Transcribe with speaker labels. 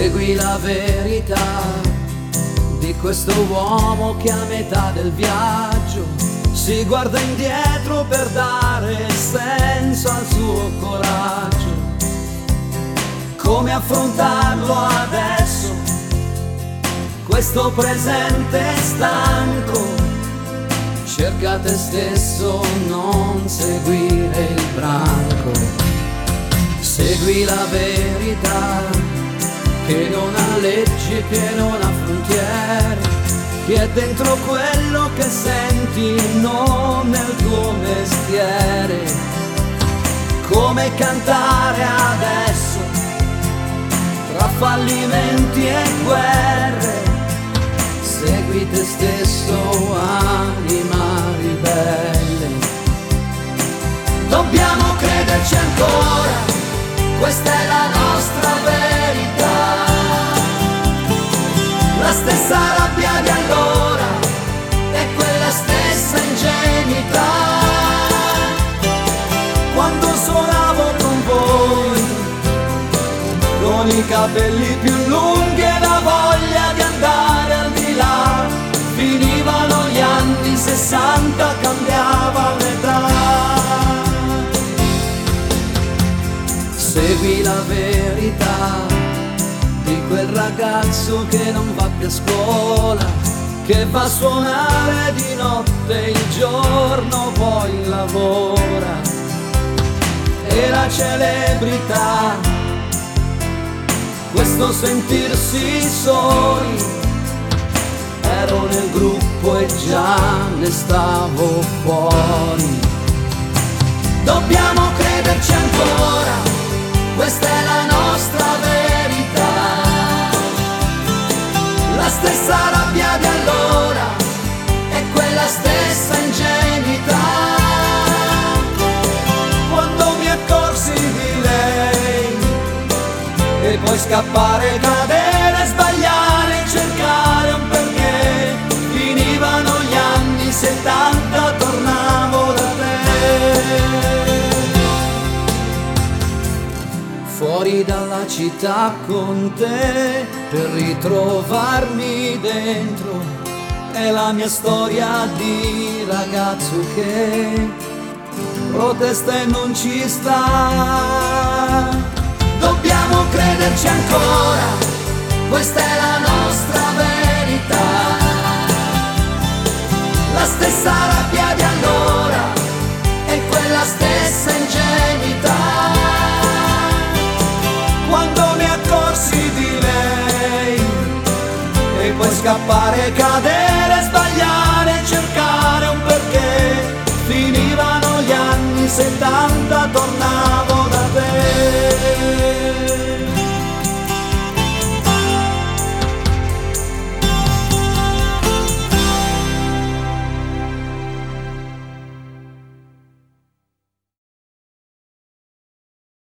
Speaker 1: Segui la verità di questo uomo che a metà del viaggio si guarda indietro per dare senso al suo coraggio. Come affrontarlo adesso, questo presente stanco? Cerca te stesso, non seguire il branco. Segui la verità che non ha leggi, che non ha frontiere, che è dentro quello che senti, non nel tuo mestiere. Come cantare adesso tra fallimenti e guerre? Segui te stesso, anima ribelle. Dobbiamo crederci ancora, questa è la nostra verità. La stessa rabbia di allora e quella stessa ingenuità. Quando suonavo con voi, con i capelli più lunghi e la voglia di andare al di là, finivano gli anni 60, cambiava l'età. Segui la verità di quel ragazzo che non va più a scuola, che va a suonare di notte, il giorno poi lavora. E la celebrità, questo sentirsi soli, ero nel gruppo e già ne stavo fuori. Dobbiamo crederci ancora, questa è la nostra verità. La stessa rabbia di allora e quella stessa ingenuità. Quando mi accorsi di lei e poi scappare, cadere, sbagliare, cercare un perché, finivano gli anni 70, tornavo da te. Fuori dalla città con te per ritrovarmi dentro, è la mia storia di ragazzo che protesta e non ci sta. Dobbiamo crederci ancora, questa è la nostra verità. La stessa rabbia di allora e quella stessa ingenuità. Quando mi accorsi di lei e poi scappare, cadere, sbagliare, cercare un perché, finivano gli anni 70,